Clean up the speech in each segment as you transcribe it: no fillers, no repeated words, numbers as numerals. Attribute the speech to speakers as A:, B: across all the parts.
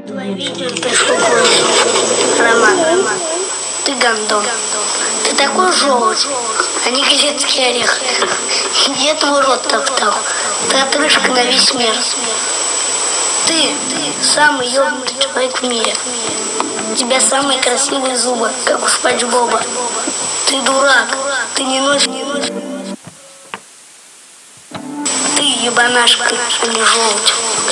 A: Твое видео пришло к Роман. Ты гандон. Ты такой желудь, а не грецкий орех. Я твой рот топтал. Ты отрыжка на весь мир. Ты самый ёбнутый человек в мире. У тебя самые красивые зубы, как у Спанч Боба. Ты дурак. Ты не носишь. Ты ебанашка, а не желудь.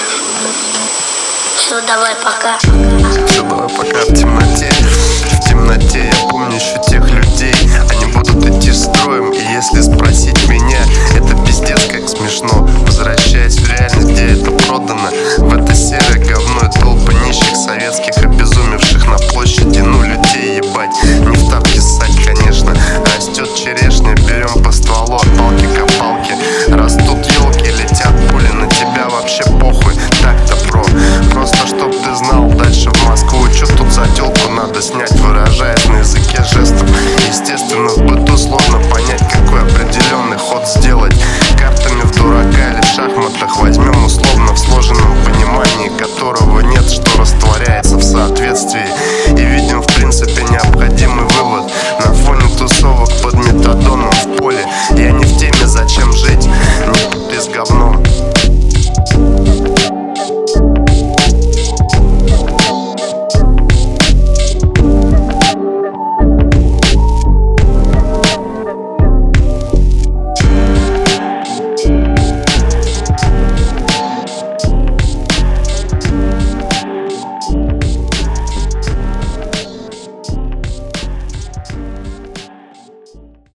A: Все, давай, пока.
B: Все, давай, пока. В темноте я помню еще тех людей. Они будут идти строем, и если спросить меня, это пиздец как смешно. Возвращаясь в реальность, где это продано, в это серое говно и толпы нищих советских обезумевших на площади. Ну, людей ебать, не в тапки ссать, конечно. Растет черешня, берем по стволу от палки к палке. Растут елки, летят пули, на тебя вообще похуй. Так-то просто чтоб ты знал, дальше в Москву. Чё тут за тёлку надо снять, выражаясь на языке жестов. Естественно, в быту сложно понять, какой определенный ход сделать. Картами в дурака или в шахматах возьмем условно, в сложенном понимании которого нет, что растворяется в соответствии. И видим в принципе необходимый вывод. На фоне тусовок под метадоном в поле я не в теме, зачем жить.